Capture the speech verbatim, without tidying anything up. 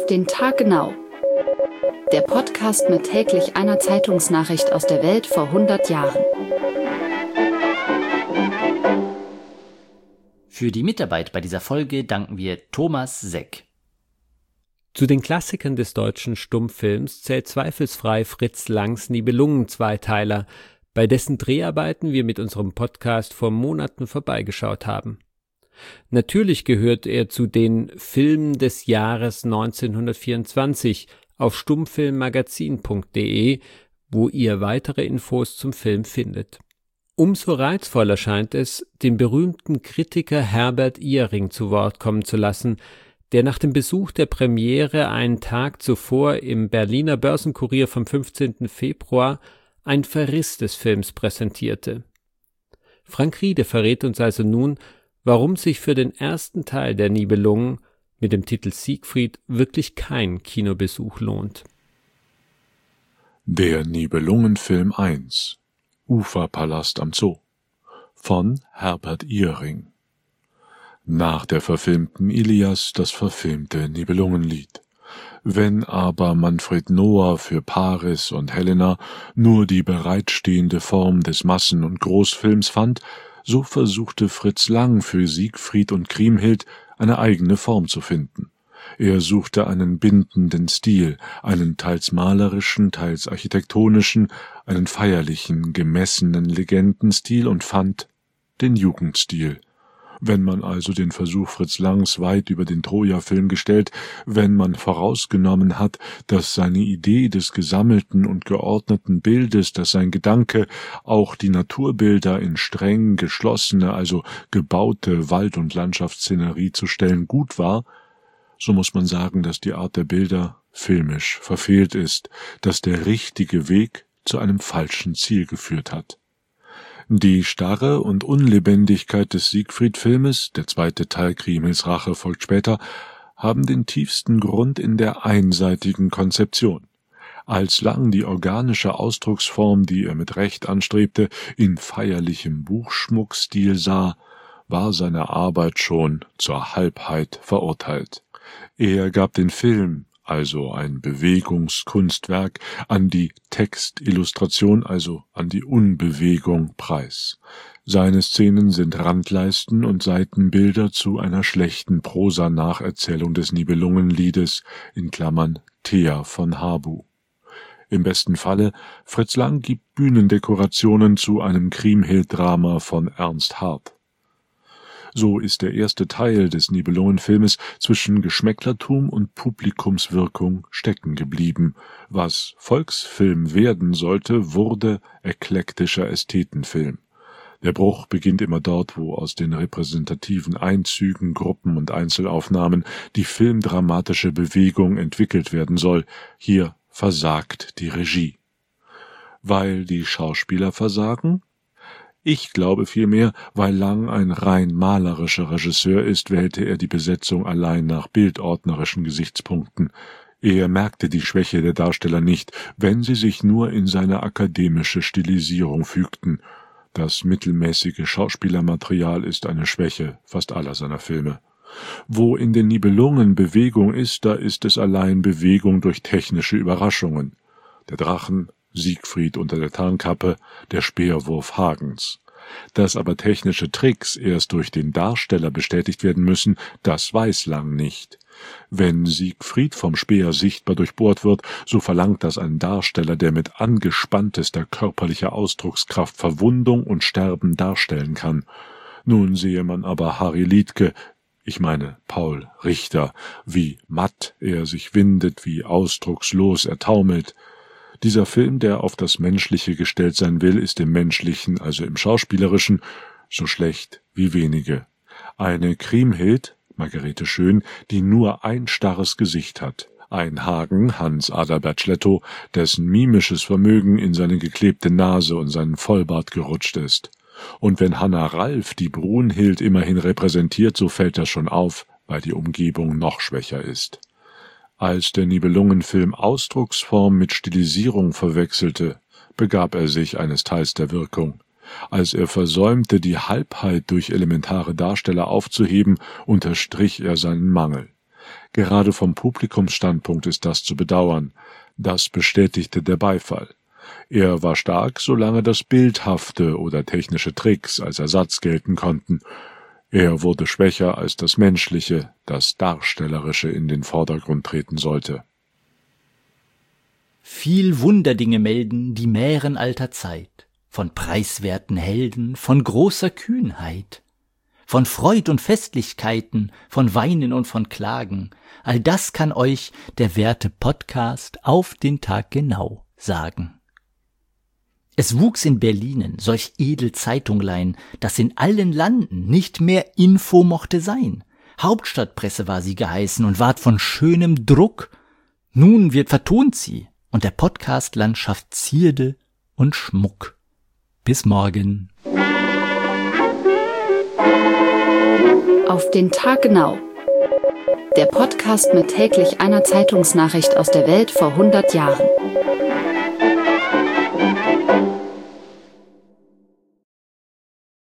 Auf den Tag genau. Der Podcast mit täglich einer Zeitungsnachricht aus der Welt vor hundert Jahren. Für die Mitarbeit bei dieser Folge danken wir Thomas Seck. Zu den Klassikern des deutschen Stummfilms zählt zweifelsfrei Fritz Langs Nibelungen-Zweiteiler, bei dessen Dreharbeiten wir mit unserem Podcast vor Monaten vorbeigeschaut haben. Natürlich gehört er zu den Filmen des Jahres neunzehnhundertvierundzwanzig auf stummfilmmagazin punkt de, wo ihr weitere Infos zum Film findet. Umso reizvoller scheint es, den berühmten Kritiker Herbert Ihring zu Wort kommen zu lassen, der nach dem Besuch der Premiere einen Tag zuvor im Berliner Börsenkurier vom fünfzehnten Februar ein Verriss des Films präsentierte. Frank Riede verrät uns also nun, warum sich für den ersten Teil der Nibelungen mit dem Titel Siegfried wirklich kein Kinobesuch lohnt. Der Nibelungenfilm eins Uferpalast am Zoo von Herbert Ihring. Nach der verfilmten Ilias das verfilmte Nibelungenlied. Wenn aber Manfred Noah für Paris und Helena nur die bereitstehende Form des Massen- und Großfilms fand, so versuchte Fritz Lang für Siegfried und Kriemhild eine eigene Form zu finden. Er suchte einen bindenden Stil, einen teils malerischen, teils architektonischen, einen feierlichen, gemessenen Legendenstil und fand den Jugendstil. Wenn man also den Versuch Fritz Langs weit über den Troja-Film gestellt, wenn man vorausgenommen hat, dass seine Idee des gesammelten und geordneten Bildes, dass sein Gedanke, auch die Naturbilder in streng geschlossene, also gebaute Wald- und Landschaftsszenerie zu stellen, gut war, so muss man sagen, dass die Art der Bilder filmisch verfehlt ist, dass der richtige Weg zu einem falschen Ziel geführt hat. Die Starre und Unlebendigkeit des Siegfried-Filmes, der zweite Teil Kriemhilds Rache folgt später, haben den tiefsten Grund in der einseitigen Konzeption. Als Lang die organische Ausdrucksform, die er mit Recht anstrebte, in feierlichem Buchschmuckstil sah, war seine Arbeit schon zur Halbheit verurteilt. Er gab den Film, also ein Bewegungskunstwerk, an die Textillustration, also an die Unbewegung, preis. Seine Szenen sind Randleisten und Seitenbilder zu einer schlechten Prosa-Nacherzählung des Nibelungenliedes, in Klammern Thea von Habu. Im besten Falle, Fritz Lang gibt Bühnendekorationen zu einem Kriemhild-Drama von Ernst Hart. So ist der erste Teil des Nibelungenfilmes zwischen Geschmäcklertum und Publikumswirkung stecken geblieben. Was Volksfilm werden sollte, wurde eklektischer Ästhetenfilm. Der Bruch beginnt immer dort, wo aus den repräsentativen Einzügen, Gruppen und Einzelaufnahmen die filmdramatische Bewegung entwickelt werden soll. Hier versagt die Regie. Weil die Schauspieler versagen? Ich glaube vielmehr, weil Lang ein rein malerischer Regisseur ist, wählte er die Besetzung allein nach bildordnerischen Gesichtspunkten. Er merkte die Schwäche der Darsteller nicht, wenn sie sich nur in seine akademische Stilisierung fügten. Das mittelmäßige Schauspielermaterial ist eine Schwäche fast aller seiner Filme. Wo in den Nibelungen Bewegung ist, da ist es allein Bewegung durch technische Überraschungen. Der Drachen, Siegfried unter der Tarnkappe, der Speerwurf Hagens. Dass aber technische Tricks erst durch den Darsteller bestätigt werden müssen, das weiß Lang nicht. Wenn Siegfried vom Speer sichtbar durchbohrt wird, so verlangt das ein Darsteller, der mit angespanntester körperlicher Ausdruckskraft Verwundung und Sterben darstellen kann. Nun sehe man aber Harry Liedtke, ich meine Paul Richter, wie matt er sich windet, wie ausdruckslos er taumelt. Dieser Film, der auf das Menschliche gestellt sein will, ist im Menschlichen, also im Schauspielerischen, so schlecht wie wenige. Eine Kriemhild, Margarete Schön, die nur ein starres Gesicht hat. Ein Hagen, Hans Adalbert Schlettow, dessen mimisches Vermögen in seine geklebte Nase und seinen Vollbart gerutscht ist. Und wenn Hannah Ralph die Brunhild immerhin repräsentiert, so fällt das schon auf, weil die Umgebung noch schwächer ist. Als der Nibelungenfilm Ausdrucksform mit Stilisierung verwechselte, begab er sich eines Teils der Wirkung. Als er versäumte, die Halbheit durch elementare Darsteller aufzuheben, unterstrich er seinen Mangel. Gerade vom Publikumsstandpunkt ist das zu bedauern. Das bestätigte der Beifall. Er war stark, solange das Bildhafte oder technische Tricks als Ersatz gelten konnten. Er wurde schwächer, als das Menschliche, das Darstellerische in den Vordergrund treten sollte. Viel Wunderdinge melden die Mähren alter Zeit, von preiswerten Helden, von großer Kühnheit, von Freud und Festlichkeiten, von Weinen und von Klagen. All das kann euch der werte Podcast auf den Tag genau sagen. Es wuchs in Berlinen solch edel Zeitunglein, dass in allen Landen nicht mehr Info mochte sein. Hauptstadtpresse war sie geheißen und ward von schönem Druck. Nun wird vertont sie und der Podcast-Landschaft Zierde und Schmuck. Bis morgen. Auf den Tag genau. Der Podcast mit täglich einer Zeitungsnachricht aus der Welt vor hundert Jahren.